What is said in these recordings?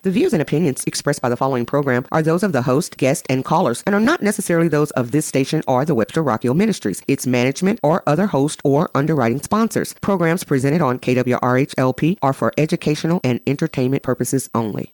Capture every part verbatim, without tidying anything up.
The views and opinions expressed by the following program are those of the host, guest, and callers and are not necessarily those of this station or the Webster Rockhill Ministries, its management, or other host or underwriting sponsors. Programs presented on K W R H L P are for educational and entertainment purposes only.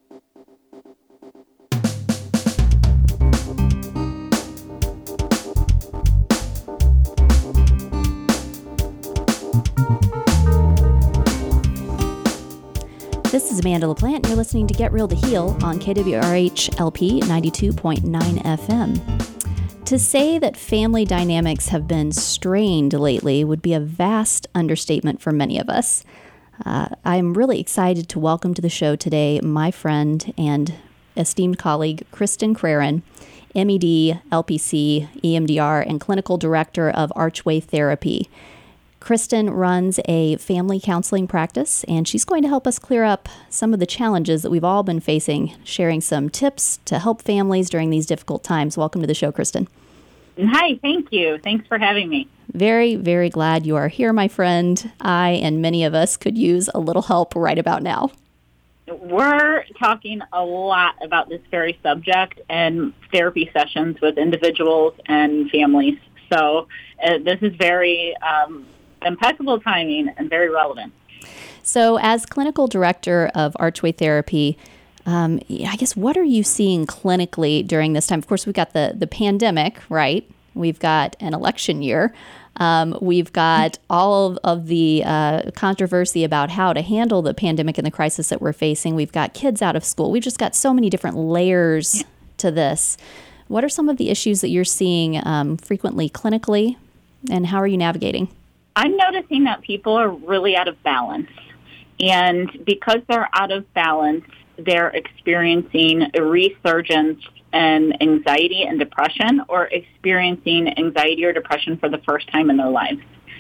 This is Amanda LaPlante, and you're listening to Get Real to Heal on K W R H L P ninety-two point nine F M. To say that family dynamics have been strained lately would be a vast understatement for many of us. Uh, I'm really excited to welcome to the show today my friend and esteemed colleague, Kristen Craron, M E D, L P C, E M D R, and Clinical Director of Archway Therapy. Kristen runs a family counseling practice, and she's going to help us clear up some of the challenges that we've all been facing, sharing some tips to help families during these difficult times. Welcome to the show, Kristen. Hi, thank you. Thanks for having me. Very, very glad you are here, my friend. I and many of us could use a little help right about now. We're talking a lot about this very subject and therapy sessions with individuals and families. So uh, this is very um, impeccable timing and very relevant. So as clinical director of Archway Therapy, um, I guess what are you seeing clinically during this time? Of course, we've got the, the pandemic, right? We've got an election year. Um, we've got all of, of the uh, controversy about how to handle the pandemic and the crisis that we're facing. We've got kids out of school. We've just got so many different layers to this. What are some of the issues that you're seeing um, frequently clinically, and how are you navigating? I'm noticing that people are really out of balance. And because they're out of balance, they're experiencing a resurgence in anxiety and depression, or experiencing anxiety or depression for the first time in their lives.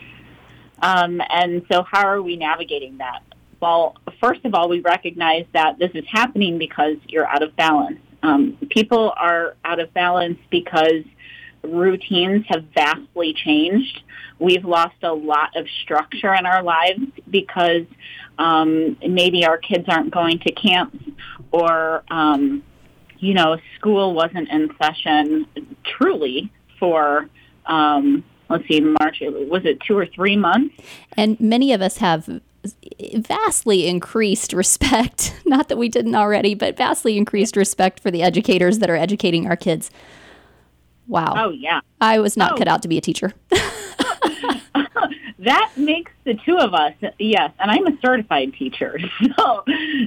Um, and so how are we navigating that? Well, first of all, we recognize that this is happening because you're out of balance. Um, people are out of balance because routines have vastly changed. We've lost a lot of structure in our lives because um, maybe our kids aren't going to camps, or, um, you know, school wasn't in session truly for, um, let's see, March, was it two or three months? And many of us have vastly increased respect, not that we didn't already, but vastly increased respect for the educators that are educating our kids. Wow. Oh, yeah. I was not oh. cut out to be a teacher. That makes the two of us, yes, and I'm a certified teacher. So,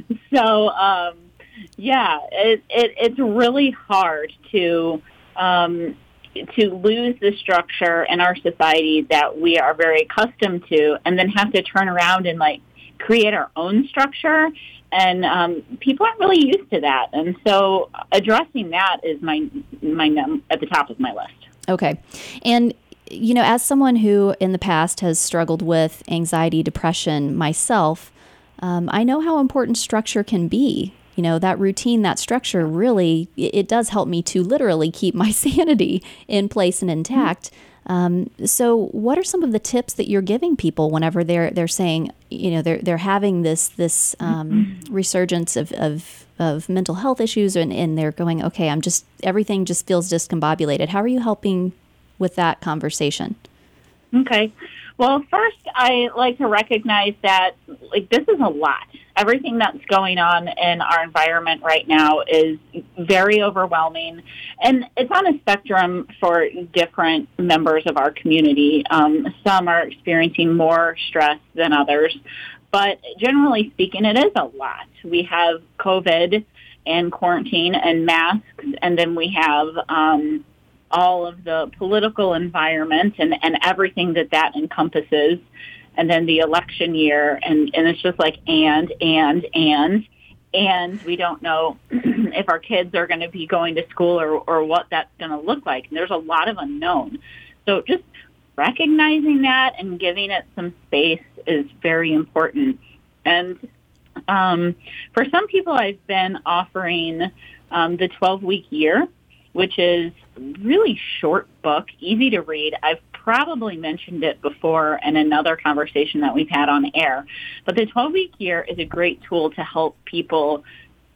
so um, yeah, it, it, it's really hard to um, to lose the structure in our society that we are very accustomed to, and then have to turn around and like create our own structure. And um, people aren't really used to that, and so addressing that is my my num- at the top of my list. Okay, and you know, as someone who in the past has struggled with anxiety, depression myself, um, I know how important structure can be. You know, that routine, that structure, really, it does help me to literally keep my sanity in place and intact. Um, so what are some of the tips that you're giving people whenever they're they're saying, you know, they're they're having this this um, resurgence of, of of mental health issues, and, and they're going, okay, I'm just, everything just feels discombobulated. How are you helping with that conversation? Okay. Well, first, I like to recognize that like this is a lot. Everything that's going on in our environment right now is very overwhelming, and it's on a spectrum for different members of our community. Um, some are experiencing more stress than others, but generally speaking, it is a lot. We have COVID and quarantine and masks, and then we have um, all of the political environment and, and everything that that encompasses, and then the election year, and, and it's just like and, and, and, and we don't know if our kids are going to be going to school or, or what that's going to look like. And there's a lot of unknown. So just recognizing that and giving it some space is very important. And um, for some people, I've been offering um, the twelve-week year, which is a really short book, easy to read. I've probably mentioned it before in another conversation that we've had on air. But the twelve-week year is a great tool to help people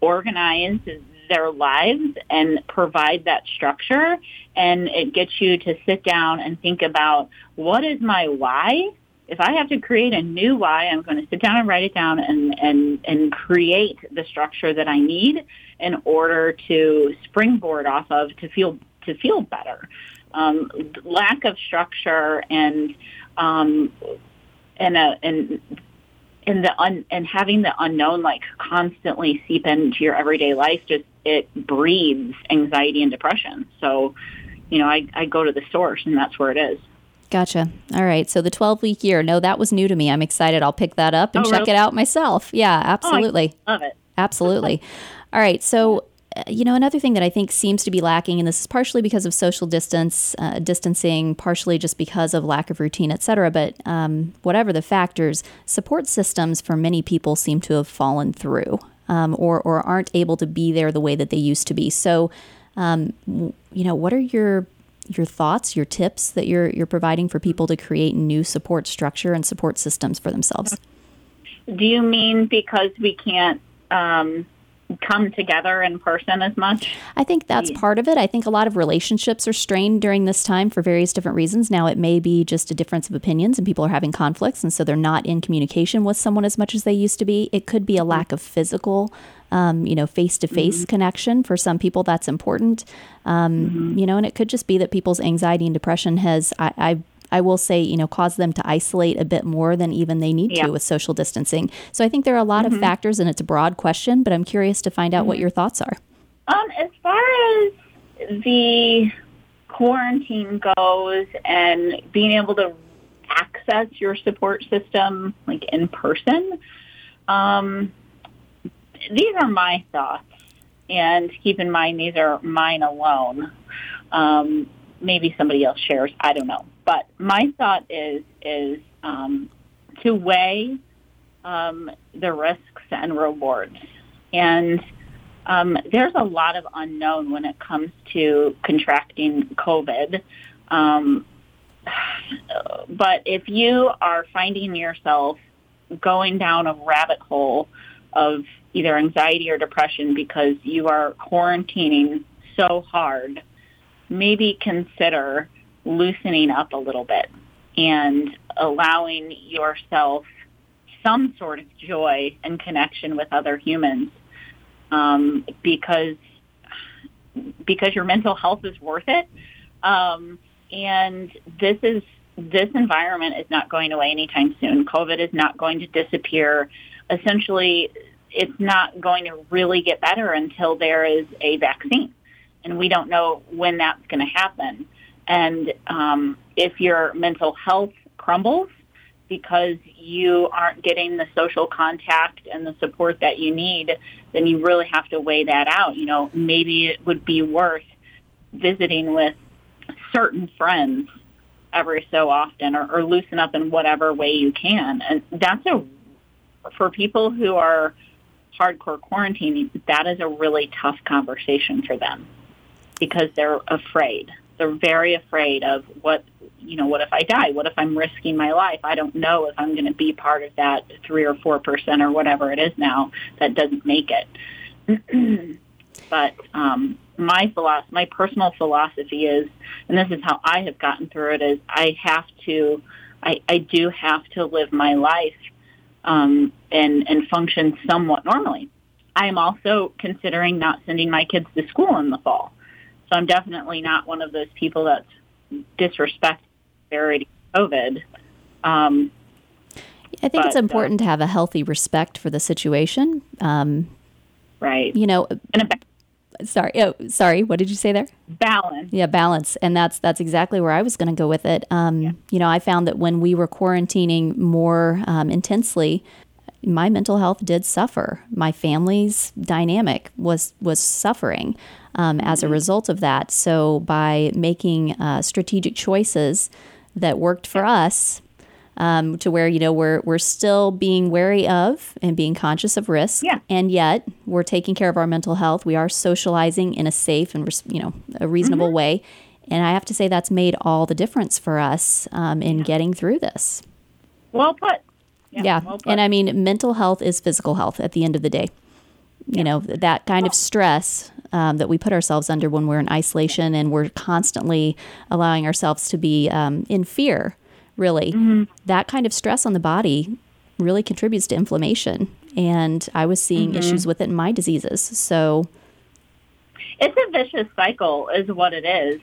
organize their lives and provide that structure. And it gets you to sit down and think about, what is my why? If I have to create a new why, I'm going to sit down and write it down and, and, and create the structure that I need in order to springboard off of to feel to feel better. Um, lack of structure and um, and a, and and the un, and having the unknown like constantly seep into your everyday life, just it breeds anxiety and depression. So, you know, I, I go to the source, and that's where it is. Gotcha. All right. So the twelve-week year, no, that was new to me. I'm excited. I'll pick that up and oh, check really? it out myself. Yeah, absolutely. Oh, I love it. Absolutely. All right. So, uh, you know, another thing that I think seems to be lacking, and this is partially because of social distance, uh, distancing, partially just because of lack of routine, et cetera. But um, whatever the factors, support systems for many people seem to have fallen through um, or, or aren't able to be there the way that they used to be. So, um, w- you know, what are your your thoughts, your tips that you're you're providing for people to create new support structure and support systems for themselves? Do you mean because we can't um, come together in person as much? I think that's part of it. I think a lot of relationships are strained during this time for various different reasons. Now, it may be just a difference of opinions and people are having conflicts, and so they're not in communication with someone as much as they used to be. It could be a lack of physical Um, you know, face-to-face mm-hmm. connection. For some people, that's important. Um, mm-hmm. You know, and it could just be that people's anxiety and depression has, I, I, I will say, you know, caused them to isolate a bit more than even they need yeah. to with social distancing. So I think there are a lot mm-hmm. of factors, and it's a broad question, but I'm curious to find out mm-hmm. what your thoughts are. Um, as far as the quarantine goes and being able to access your support system, like in person, um, these are my thoughts, and keep in mind these are mine alone. Um, maybe somebody else shares, I don't know. But my thought is is um, to weigh um, the risks and rewards. And um, there's a lot of unknown when it comes to contracting COVID. Um, but if you are finding yourself going down a rabbit hole of either anxiety or depression because you are quarantining so hard, maybe consider loosening up a little bit and allowing yourself some sort of joy and connection with other humans, um, because because your mental health is worth it. Um, and this is this environment is not going away anytime soon. COVID is not going to disappear. Essentially, it's not going to really get better until there is a vaccine. And we don't know when that's going to happen. And um, if your mental health crumbles because you aren't getting the social contact and the support that you need, then you really have to weigh that out. You know, maybe it would be worth visiting with certain friends every so often, or, or loosen up in whatever way you can. And that's a, for people who are hardcore quarantining, that is a really tough conversation for them because they're afraid. They're very afraid of what, you know, what if I die? What if I'm risking my life? I don't know if I'm going to be part of that three or four percent or whatever it is now that doesn't make it. But um, my philosophy, my personal philosophy is, and this is how I have gotten through it, is I have to, I, I do have to live my life um, and, and function somewhat normally. I am also considering not sending my kids to school in the fall. So I'm definitely not one of those people that's disrespecting the severity of COVID. Um, I think but, it's important uh, to have a healthy respect for the situation. Um, right. You know, and a ba- sorry, oh, sorry. What did you say there? Balance. Yeah, balance. And that's that's exactly where I was going to go with it. Um, yeah. You know, I found that when we were quarantining more um, intensely, my mental health did suffer. My family's dynamic was was suffering um, as mm-hmm. a result of that. So by making uh, strategic choices that worked for us, um, to where, you know, we're we're still being wary of and being conscious of risk, yeah. and yet we're taking care of our mental health. We are socializing in a safe and, you know, a reasonable mm-hmm. way. And I have to say that's made all the difference for us um, in yeah. getting through this. Well put. Yeah. yeah. Well and I mean, mental health is physical health at the end of the day. you know, that kind of stress um, that we put ourselves under when we're in isolation and we're constantly allowing ourselves to be um, in fear, really. Mm-hmm. That kind of stress on the body really contributes to inflammation. And I was seeing mm-hmm. issues with it in my diseases. So it's a vicious cycle is what it is.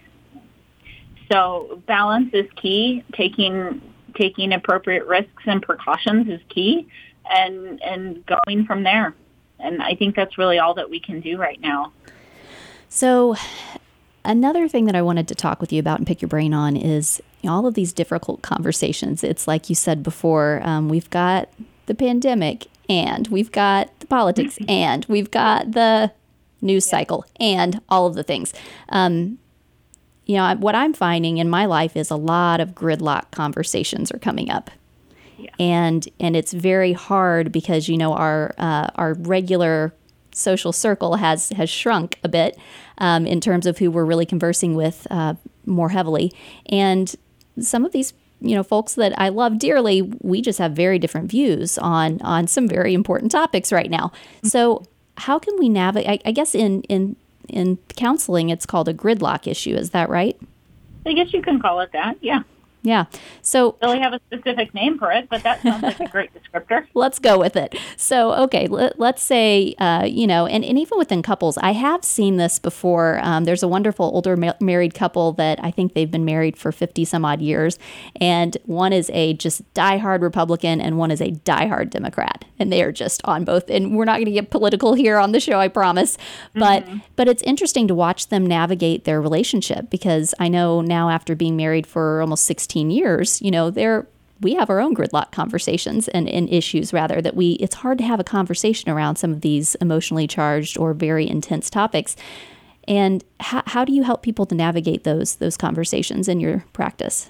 So balance is key. Taking taking appropriate risks and precautions is key, and and going from there. And I think that's really all that we can do right now. So another thing that I wanted to talk with you about and pick your brain on is all of these difficult conversations. It's like you said before, um, we've got the pandemic, and we've got the politics, and we've got the news cycle, and all of the things. Um, you know, what I'm finding in my life is a lot of gridlock conversations are coming up. Yeah. And and it's very hard because, you know, our uh, our regular social circle has has shrunk a bit um, in terms of who we're really conversing with uh, more heavily. And some of these, you know, folks that I love dearly, we just have very different views on on some very important topics right now. So how can we navigate? I, I guess in in in counseling, it's called a gridlock issue. Is that right? I guess you can call it that. Yeah. Yeah. So really have a specific name for it, but that sounds like a great descriptor. Let's go with it. So, okay, let, let's say, uh, you know, and, and even within couples, I have seen this before. Um, there's a wonderful older ma- married couple that I think they've been married for fifty some odd years. And one is a just diehard Republican and one is a diehard Democrat. And they are just on both. And we're not going to get political here on the show, I promise. But mm-hmm. but it's interesting to watch them navigate their relationship, because I know now after being married for almost sixteen years, you know, there we have our own gridlock conversations and, and issues rather that we, it's hard to have a conversation around some of these emotionally charged or very intense topics. And how, how do you help people to navigate those, those conversations in your practice?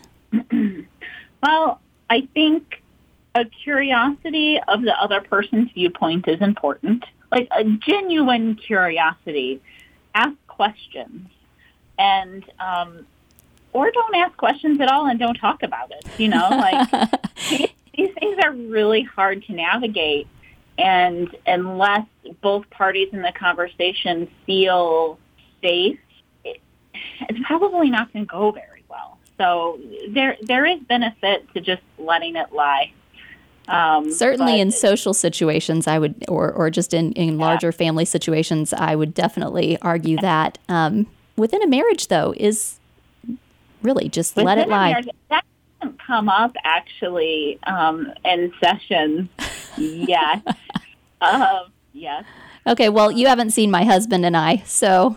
Well, I think a curiosity of the other person's viewpoint is important. Like a genuine curiosity. Ask questions. And, um, or don't ask questions at all and don't talk about it. You know, like these, these things are really hard to navigate. And unless both parties in the conversation feel safe, it, it's probably not going to go very well. So there there is benefit to just letting it lie. Um, Certainly in social situations, I would, or, or just in, in larger yeah. family situations, I would definitely argue yeah. that. Um, within a marriage, though, is really just Within let it lie. Marriage, that doesn't come up actually um, in sessions yet. uh, yes. Okay, well, you haven't seen my husband and I, so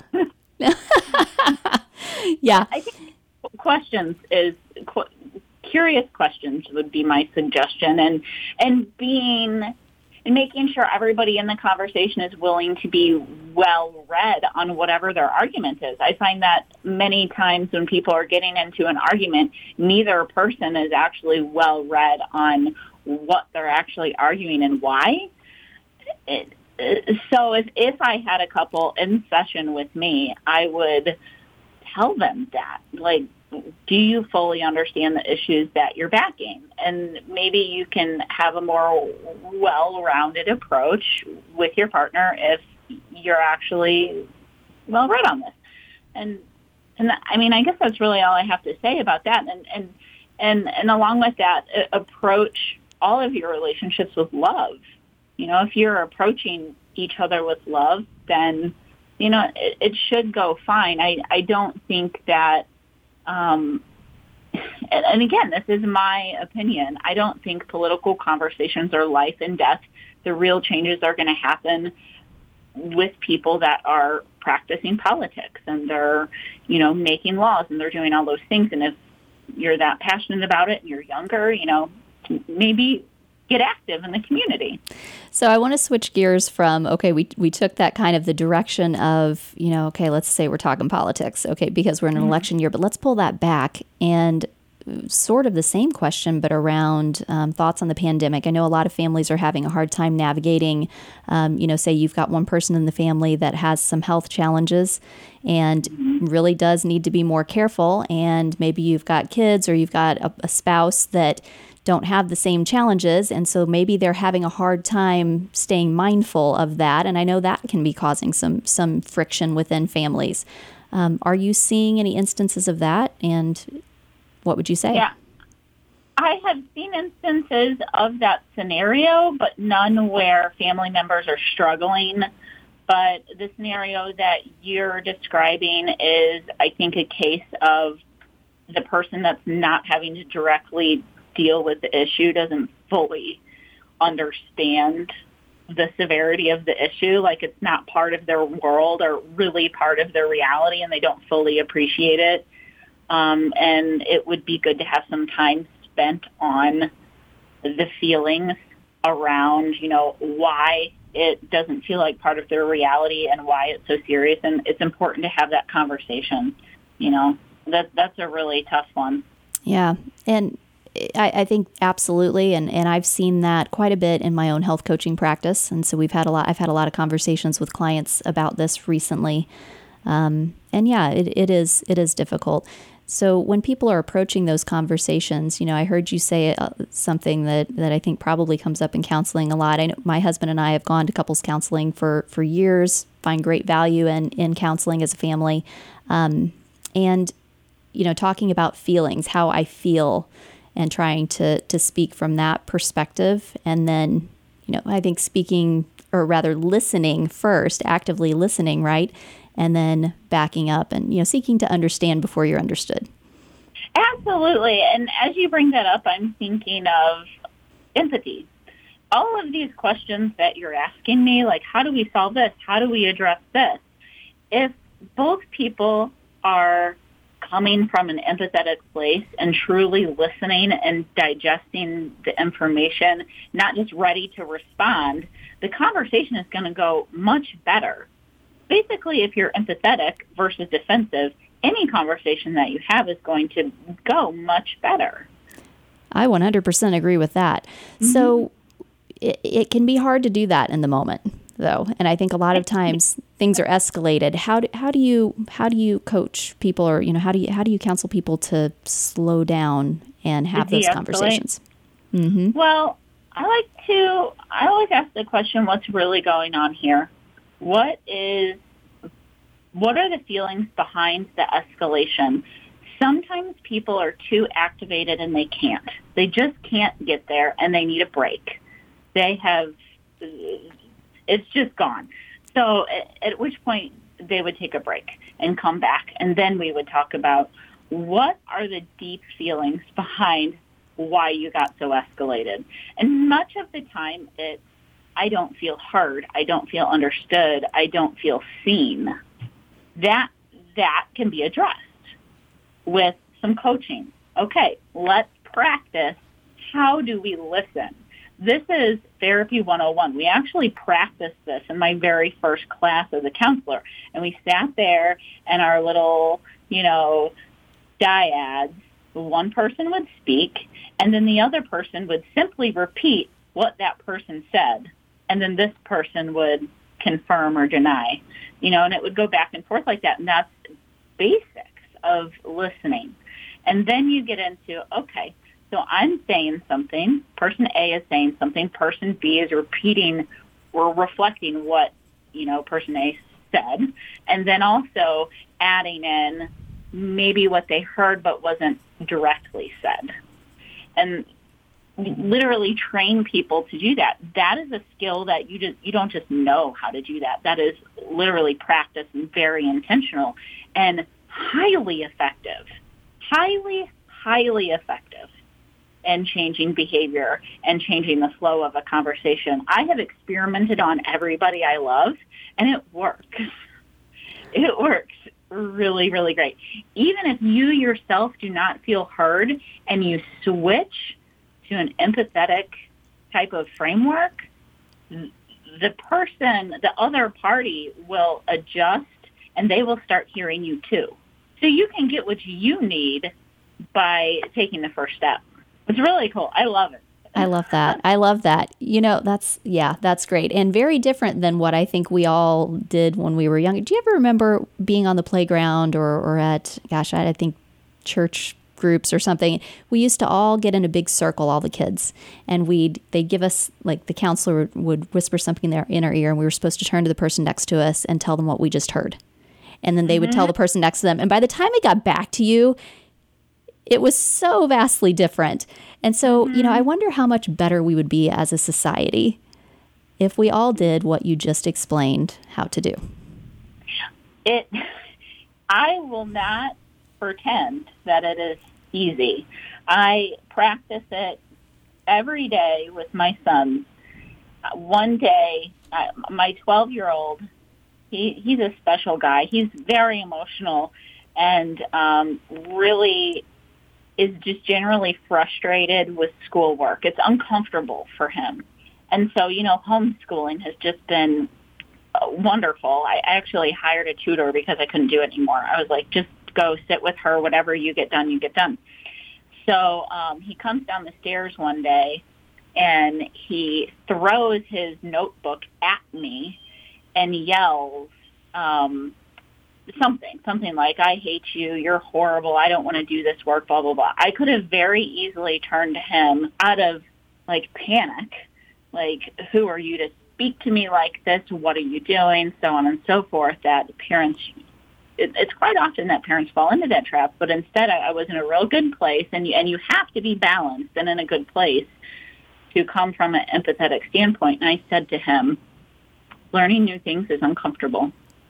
yeah. I think questions is qu- curious questions would be my suggestion, and and being and making sure everybody in the conversation is willing to be well read on whatever their argument is. I find that many times when people are getting into an argument, neither person is actually well read on what they're actually arguing and why. It, so if, if I had a couple in session with me, I would tell them that, like, do you fully understand the issues that you're backing? And maybe you can have a more well-rounded approach with your partner if you're actually well-read on this. And, and I mean, I guess that's really all I have to say about that. And, and, and, and along with that, approach all of your relationships with love. You know, if you're approaching each other with love, then, you know, it, it should go fine. I, I don't think that Um, and, and again, this is my opinion. I don't think political conversations are life and death. The real changes are going to happen with people that are practicing politics and they're, you know, making laws and they're doing all those things. And if you're that passionate about it and you're younger, you know, maybe get active in the community. So I want to switch gears from, okay, we we took that kind of the direction of, you know, okay, let's say we're talking politics, okay, because we're in an mm-hmm. election year, but let's pull that back and sort of the same question, but around um, thoughts on the pandemic. I know a lot of families are having a hard time navigating, um, you know, say you've got one person in the family that has some health challenges and mm-hmm. really does need to be more careful. And maybe you've got kids or you've got a, a spouse that don't have the same challenges, and so maybe they're having a hard time staying mindful of that. And I know that can be causing some some friction within families. Um, are you seeing any instances of that? And what would you say? Yeah, I have seen instances of that scenario, but none where family members are struggling. But the scenario that you're describing is, I think, a case of the person that's not having to directly deal with the issue doesn't fully understand the severity of the issue. Like, it's not part of their world or really part of their reality, and they don't fully appreciate it. Um, and it would be good to have some time spent on the feelings around, you know, why it doesn't feel like part of their reality and why it's so serious. And it's important to have that conversation. You know, that that's a really tough one. Yeah. And I, I think absolutely, and, and I've seen that quite a bit in my own health coaching practice, and so we've had a lot. I've had a lot of conversations with clients about this recently, um, and yeah, it, it is it is difficult. So when people are approaching those conversations, you know, I heard you say uh, something that, that I think probably comes up in counseling a lot. I know my husband and I have gone to couples counseling for for years, find great value in in counseling as a family, um, and you know, talking about feelings, how I feel, and trying to, to speak from that perspective. And then, you know, I think speaking, or rather listening first, actively listening, right? And then backing up and, you know, seeking to understand before you're understood. Absolutely. And as you bring that up, I'm thinking of empathy. All of these questions that you're asking me, like, how do we solve this? How do we address this? If both people are coming from an empathetic place and truly listening and digesting the information, not just ready to respond, the conversation is going to go much better. Basically, if you're empathetic versus defensive, any conversation that you have is going to go much better. I one hundred percent agree with that. Mm-hmm. So it, it can be hard to do that in the moment, though, and I think a lot of times things are escalated. How do how do you how do you coach people, or you know how do you how do you counsel people to slow down and have those conversations? Mm-hmm. Well, I like to. I always ask the question, "What's really going on here? What is what are the feelings behind the escalation?" Sometimes people are too activated and they can't. They just can't get there, and they need a break. They have. It's just gone. So at, at which point they would take a break and come back, and then we would talk about what are the deep feelings behind why you got so escalated. And much of the time it's, I don't feel heard, I don't feel understood, I don't feel seen. That that can be addressed with some coaching. Okay, let's practice. How do we listen? This is Therapy one oh one. We actually practiced this in my very first class as a counselor. And we sat there and our little, you know, dyads, one person would speak, and then the other person would simply repeat what that person said. And then this person would confirm or deny, you know, and it would go back and forth like that. And that's basics of listening. And then you get into, okay, so I'm saying something, person A is saying something, person B is repeating or reflecting what, you know, person A said, and then also adding in maybe what they heard but wasn't directly said. And literally train people to do that. That is a skill that you just you don't just know how to do that. That is literally practice and very intentional and highly effective. Highly, highly effective. And changing behavior and changing the flow of a conversation. I have experimented on everybody I love, and it works. It works really, really great. Even if you yourself do not feel heard and you switch to an empathetic type of framework, the person, the other party will adjust, and they will start hearing you too. So you can get what you need by taking the first step. It's really cool. I love it. I love that. I love that. You know, that's, yeah, that's great. And very different than what I think we all did when we were young. Do you ever remember being on the playground or, or at, gosh, I, I think church groups or something, we used to all get in a big circle, all the kids, and we'd they'd give us, like, the counselor would whisper something in, their, in our ear, and we were supposed to turn to the person next to us and tell them what we just heard. And then they mm-hmm. would tell the person next to them. And by the time it got back to you, it was so vastly different. And so, mm-hmm. you know, I wonder how much better we would be as a society if we all did what you just explained how to do. It, I will not pretend that it is easy. I practice it every day with my sons. One day, I, my twelve-year-old, he, he's a special guy. He's very emotional and um, really is just generally frustrated with schoolwork. It's uncomfortable for him. And so, you know, homeschooling has just been wonderful. I actually hired a tutor because I couldn't do it anymore. I was like, just go sit with her. Whatever you get done, you get done. So um, he comes down the stairs one day, and he throws his notebook at me and yells um, something, something like, I hate you, you're horrible, I don't want to do this work, blah, blah, blah. I could have very easily turned to him out of, like, panic. Like, who are you to speak to me like this? What are you doing? So on and so forth. That parents, it, it's quite often that parents fall into that trap. But instead, I, I was in a real good place, and you, and you have to be balanced and in a good place to come from an empathetic standpoint. And I said to him, learning new things is uncomfortable,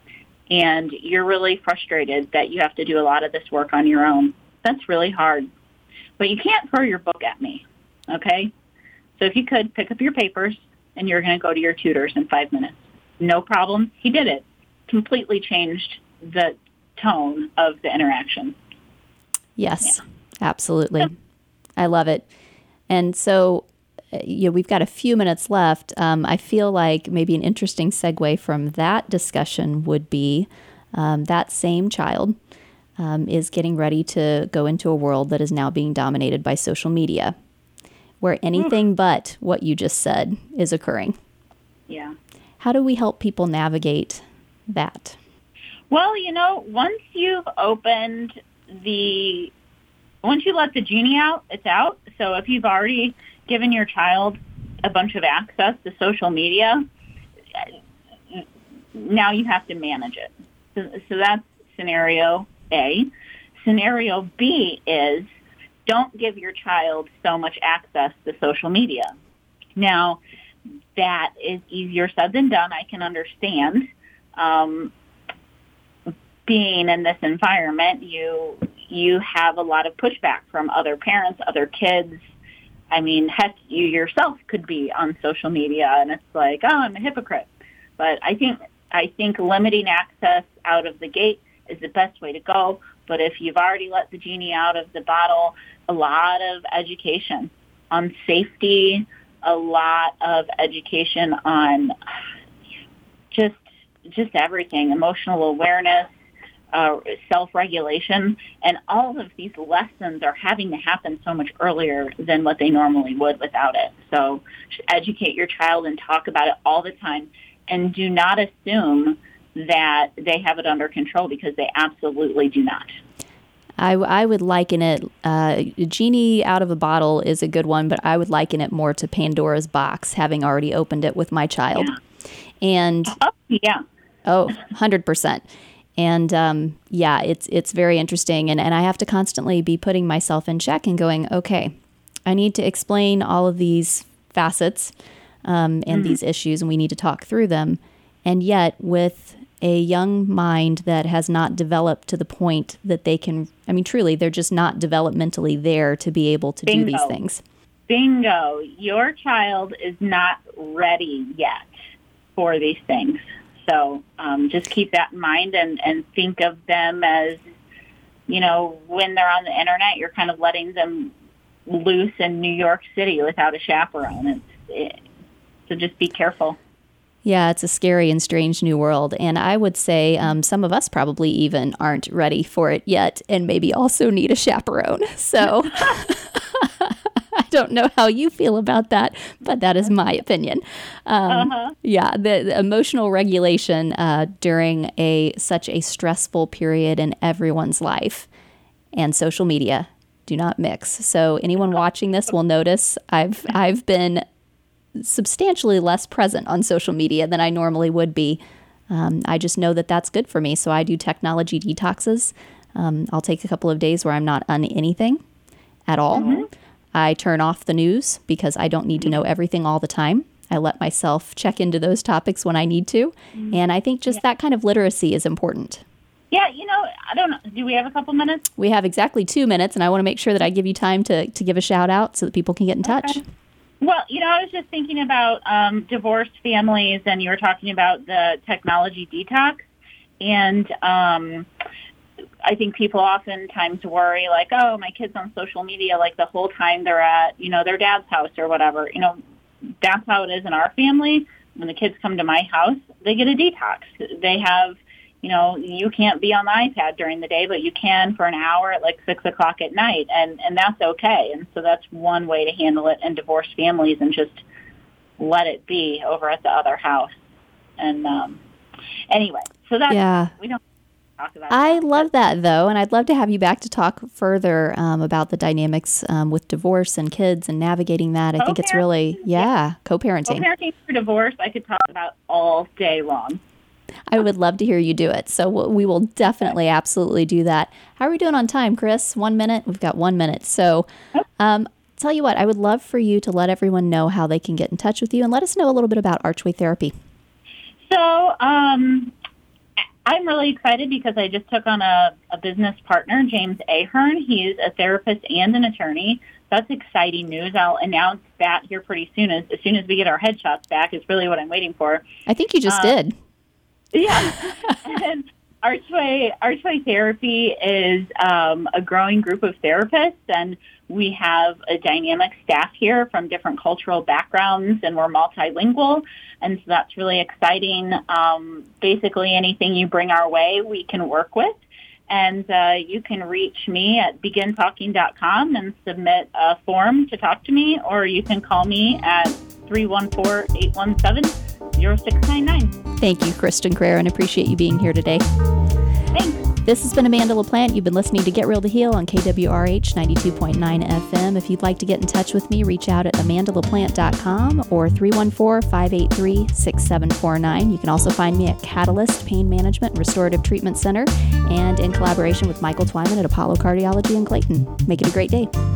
and you're really frustrated that you have to do a lot of this work on your own. That's really hard. But you can't throw your book at me, okay? So if you could, pick up your papers, and you're going to go to your tutors in five minutes. No problem. He did it. Completely changed the tone of the interaction. Yes, yeah. absolutely. Yeah. I love it. And so, you know, we've got a few minutes left. Um, I feel like maybe an interesting segue from that discussion would be um, that same child um, is getting ready to go into a world that is now being dominated by social media, where anything Oof. but what you just said is occurring. Yeah. How do we help people navigate that? Well, you know, once you've opened the, once you let the genie out, it's out. So if you've already given your child a bunch of access to social media, now you have to manage it. So, so that's scenario A. Scenario B is, don't give your child so much access to social media. Now, that is easier said than done. I can understand. Um, being in this environment, you you have a lot of pushback from other parents, other kids. I mean, heck, you yourself could be on social media, and it's like, oh, I'm a hypocrite. But I think I think limiting access out of the gate is the best way to go. But if you've already let the genie out of the bottle, a lot of education on safety, a lot of education on just just everything, emotional awareness, uh, self-regulation, and all of these lessons are having to happen so much earlier than what they normally would without it. So educate your child and talk about it all the time, and do not assume that they have it under control, because they absolutely do not. I, I would liken it, uh, genie out of a bottle is a good one, but I would liken it more to Pandora's box, having already opened it with my child. Yeah. And oh, yeah. Oh, one hundred percent. And um, yeah, it's it's very interesting. And, and I have to constantly be putting myself in check and going, okay, I need to explain all of these facets um, and mm-hmm. these issues, and we need to talk through them. And yet with a young mind that has not developed to the point that they can, I mean, truly, they're just not developmentally there to be able to Bingo. do these things. Bingo. Your child is not ready yet for these things. So um, just keep that in mind, and, and think of them as, you know, when they're on the internet, you're kind of letting them loose in New York City without a chaperone. It's, it, so just be careful. Yeah, it's a scary and strange new world. And I would say um, some of us probably even aren't ready for it yet, and maybe also need a chaperone. So I don't know how you feel about that, but that is my opinion. Um, uh-huh. Yeah, the, the emotional regulation uh, during a such a stressful period in everyone's life, and social media do not mix. So anyone watching this will notice I've I've been substantially less present on social media than I normally would be. Um, I just know that that's good for me. So I do technology detoxes. Um, I'll take a couple of days where I'm not on anything at all. Mm-hmm. I turn off the news because I don't need to know everything all the time. I let myself check into those topics when I need to. Mm-hmm. And I think just yeah. that kind of literacy is important. Yeah, you know, I don't know. Do we have a couple minutes? We have exactly two minutes, and I want to make sure that I give you time to, to give a shout out so that people can get in touch. Okay. Well, you know, I was just thinking about um, divorced families, and you were talking about the technology detox. And um, I think people oftentimes worry, like, oh, my kid's on social media, like the whole time they're at, you know, their dad's house or whatever. You know, that's how it is in our family. When the kids come to my house, they get a detox. They have, you know, you can't be on the iPad during the day, but you can for an hour at like six o'clock at night, and, and that's okay. And so that's one way to handle it in divorced families, and just let it be over at the other house. And um, anyway, so that's, yeah. we don't talk about I that, love that, though, and I'd love to have you back to talk further um, about the dynamics um, with divorce and kids and navigating that. I think it's really, yeah, yeah. co-parenting. Co-parenting for divorce, I could talk about all day long. I would love to hear you do it. So we will definitely, absolutely do that. How are we doing on time, Chris? One minute? We've got one minute. So um, tell you what, I would love for you to let everyone know how they can get in touch with you, and let us know a little bit about Archway Therapy. So um, I'm really excited because I just took on a, a business partner, James Ahern. He's a therapist and an attorney. That's exciting news. I'll announce that here pretty soon. As, as soon as we get our headshots back is really what I'm waiting for. I think you just um, did. Yeah. And Archway, Archway Therapy is um, a growing group of therapists, and we have a dynamic staff here from different cultural backgrounds, and we're multilingual, and so that's really exciting. Um, basically, anything you bring our way, we can work with. And uh, you can reach me at begin talking dot com and submit a form to talk to me, or you can call me at three one four, eight one seven, zero six nine nine. Thank you, Kristen Crear, and appreciate you being here today. Thanks. This has been Amanda LaPlante. You've been listening to Get Real to Heal on K W R H ninety-two point nine F M. If you'd like to get in touch with me, reach out at amanda laplante dot com or three one four, five eight three, six seven four nine. You can also find me at Catalyst Pain Management Restorative Treatment Center and in collaboration with Michael Twyman at Apollo Cardiology in Clayton. Make it a great day.